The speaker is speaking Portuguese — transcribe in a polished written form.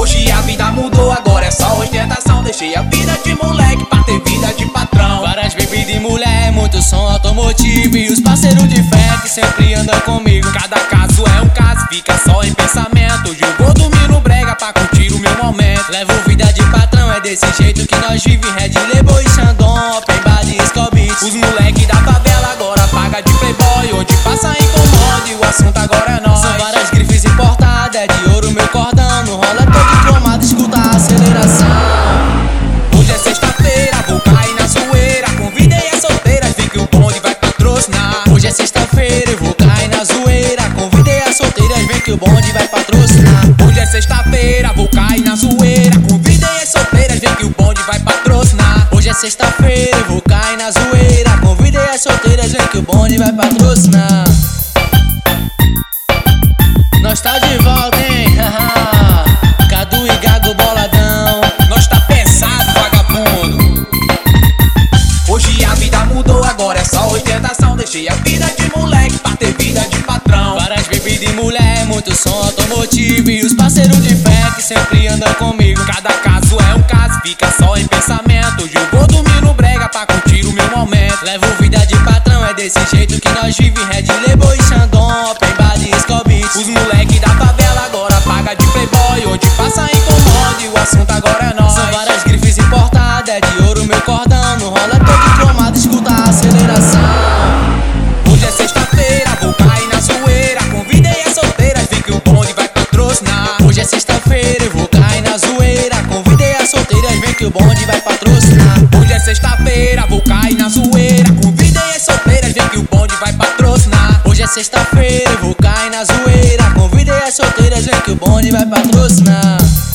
Hoje a vida mudou, agora é só ostentação. Deixei a vida de moleque pra ter vida de patrão. Várias bebidas e mulher, muito som automotivo. E os parceiros de fé que sempre andam comigo. Cada caso é um caso, fica só em pensamento. Hoje eu vou dormir no brega pra curtir o meu momento. Levo vida de patrão, é desse jeito que nós vive. Red Label e Xandão, Open Bar e Scobit. Os moleque da favela agora paga de playboy. Onde passa incomoda e o assunto agora é nós. São várias grifes importadas, é de ouro meu cordão. No rola todo cromado, escuta a aceleração. Hoje é sexta-feira, vou cair na zoeira. Convidei as solteiras, vi que o bonde vai patrocinar. Hoje é sexta-feira, eu vou cair na zoeira. Convidei as solteiras, vem que o bonde vai patrocinar. Hoje é sexta-feira, vou cair na zoeira. Convidei as solteiras, vem que o bonde vai patrocinar. Hoje é sexta-feira, eu vou cair na zoeira. Convidei as solteiras, vem que o bonde vai patrocinar. Nós tá de volta, hein? Cadu e Gago boladão. Nós tá pesado, vagabundo. Hoje a vida mudou, agora é só ostentação. Deixei a vida de moleque pra ter vida de patrão. Várias bebidas e mulher, muito som automotivo. E os parceiros de fé que sempre andam comigo. Cada caso é um caso, fica só em pensamento. Hoje eu vou dormir no brega pra curtir o meu momento. Levo vida de patrão, é desse jeito que nós vive. Red Label e Xandão, Open Bar e Scobit. Os moleque da favela agora paga de playboy. Onde passa incomoda e o assunto agora é nós. São várias grifes importadas, é de ouro meu cordão. No rola todo cromado, escuta a aceleração. Hoje é sexta-feira, vou cair na zoeira. Convidei as solteiras, vi que o bonde vai patrocinar. Hoje é sexta-feira, eu vou cair na zoeira. Convidei as solteiras, vem que o bonde vai patrocinar. Hoje é sexta-feira, vou cair na zoeira. Convidei as solteiras, vem que o bonde vai patrocinar. Hoje é sexta-feira, eu vou cair na zoeira. Convidei as solteiras, vem que o bonde vai patrocinar.